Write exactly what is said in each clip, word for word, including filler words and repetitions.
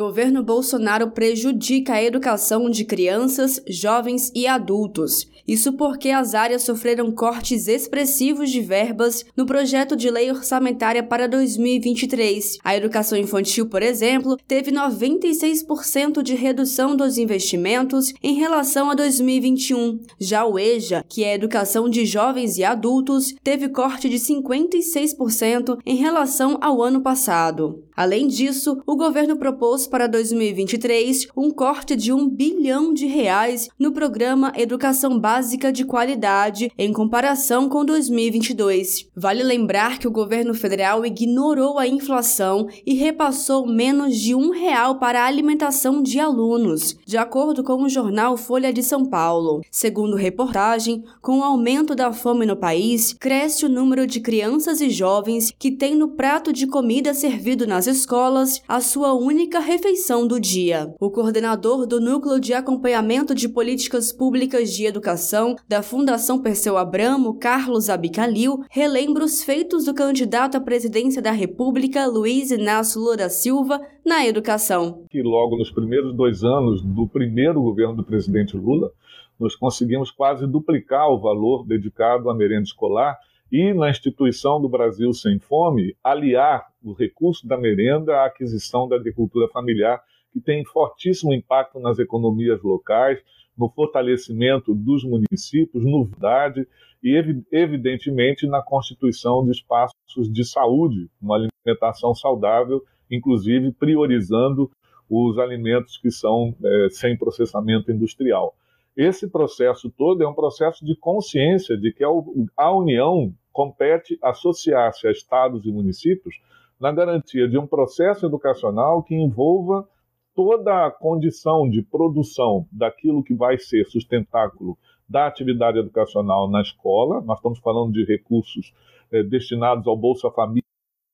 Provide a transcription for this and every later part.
governo Bolsonaro prejudica a educação de crianças, jovens e adultos. Isso porque as áreas sofreram cortes expressivos de verbas no projeto de lei orçamentária para dois mil e vinte e três. A educação infantil, por exemplo, teve noventa e seis por cento de redução dos investimentos em relação a dois mil e vinte e um. Já o EJA, que é a educação de jovens e adultos, teve corte de cinquenta e seis por cento em relação ao ano passado. Além disso, o governo propôs para dois mil e vinte e três um corte de um bilhão de reais no programa Educação Básica de Qualidade em comparação com dois mil e vinte e dois. Vale lembrar que o governo federal ignorou a inflação e repassou menos de um real para a alimentação de alunos, de acordo com o jornal Folha de São Paulo. Segundo reportagem, com o aumento da fome no país, cresce o número de crianças e jovens que têm no prato de comida servido nas escolas a sua única refeição do dia. O coordenador do Núcleo de Acompanhamento de Políticas Públicas de Educação da Fundação Perseu Abramo, Carlos Abicalil, relembra os feitos do candidato à presidência da República, Luiz Inácio Lula da Silva, na educação. Que logo nos primeiros dois anos do primeiro governo do presidente Lula, nós conseguimos quase duplicar o valor dedicado à merenda escolar e, na instituição do Brasil Sem Fome, aliar o recurso da merenda à aquisição da agricultura familiar, que tem fortíssimo impacto nas economias locais, no fortalecimento dos municípios, no verdade, e, evidentemente, na constituição de espaços de saúde, uma alimentação saudável, inclusive priorizando os alimentos que são é, sem processamento industrial. Esse processo todo é um processo de consciência de que a União compete associar-se a estados e municípios na garantia de um processo educacional que envolva toda a condição de produção daquilo que vai ser sustentáculo da atividade educacional na escola. Nós estamos falando de recursos eh, destinados ao Bolsa Família,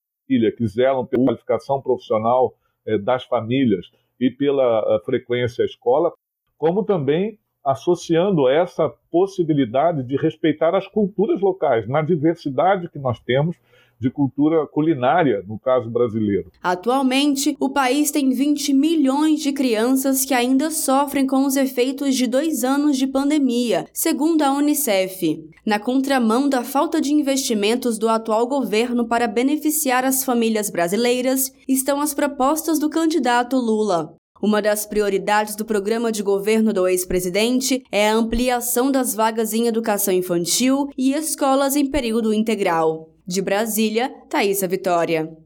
que zelam pela qualificação profissional eh, das famílias e pela uh, frequência à escola, como também associando essa possibilidade de respeitar as culturas locais, na diversidade que nós temos de cultura culinária, no caso brasileiro. Atualmente, o país tem vinte milhões de crianças que ainda sofrem com os efeitos de dois anos de pandemia, segundo a Unicef. Na contramão da falta de investimentos do atual governo para beneficiar as famílias brasileiras, estão as propostas do candidato Lula. Uma das prioridades do programa de governo do ex-presidente é a ampliação das vagas em educação infantil e escolas em período integral. De Brasília, Thaísa Vitória.